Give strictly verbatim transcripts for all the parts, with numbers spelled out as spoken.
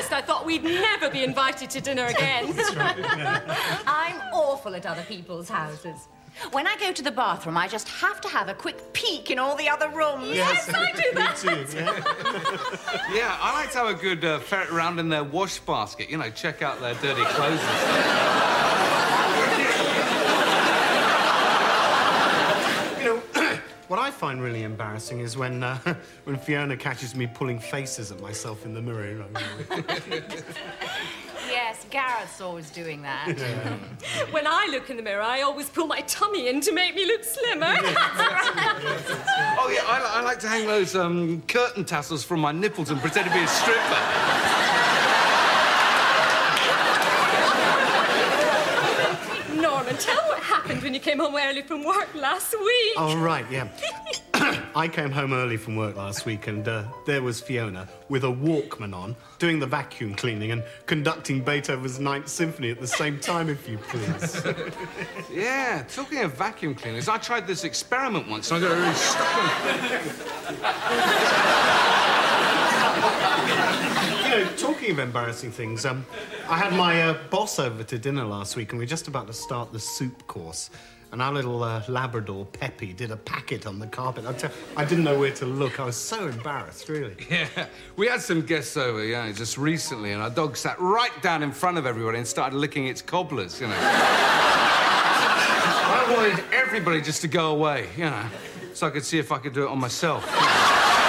first, I thought we'd never be invited to dinner again. That's right, yeah. I'm awful at other people's houses. When I go to the bathroom, I just have to have a quick peek in all the other rooms. Yes, I do that. Me too, yeah. Yeah, I like to have a good uh, ferret around in their wash basket. You know, check out their dirty clothes and stuff. You know, what I find really embarrassing is when uh, when Fiona catches me pulling faces at myself in the mirror. You know. Yes, Gareth's always doing that. Yeah. When I look in the mirror, I always pull my tummy in to make me look slimmer. Oh, yeah, I, I like to hang those um, curtain tassels from my nipples and pretend to be a stripper. Norman, tell what happened when you came home early from work last week. Oh, right, yeah. I came home early from work last week and uh, there was Fiona with a Walkman on, doing the vacuum cleaning and conducting Beethoven's Ninth Symphony at the same time, if you please. Yeah, talking of vacuum cleaners, I tried this experiment once and I got really stuck on... You know, talking of embarrassing things, um, I had my uh, boss over to dinner last week and we were just about to start the soup course. And our little uh, Labrador, Peppy, did a packet on the carpet. I, tell, I didn't know where to look. I was so embarrassed, really. Yeah, we had some guests over, yeah, just recently, and our dog sat right down in front of everybody and started licking its cobblers, you know. I wanted everybody just to go away, you know, so I could see if I could do it on myself. You know.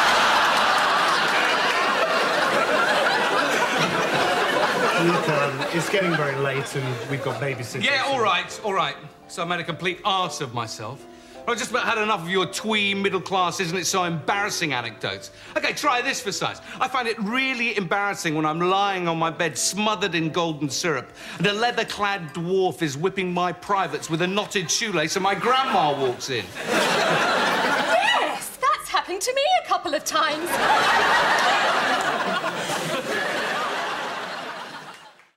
Look, um, it's getting very late and we've got babysitters. Yeah, all right, all right. So I made a complete arse of myself. I just about had enough of your twee, middle-class, isn't it so embarrassing anecdotes. OK, try this for size. I find it really embarrassing when I'm lying on my bed smothered in golden syrup and a leather-clad dwarf is whipping my privates with a knotted shoelace and my grandma walks in. Yes, that's happened to me a couple of times.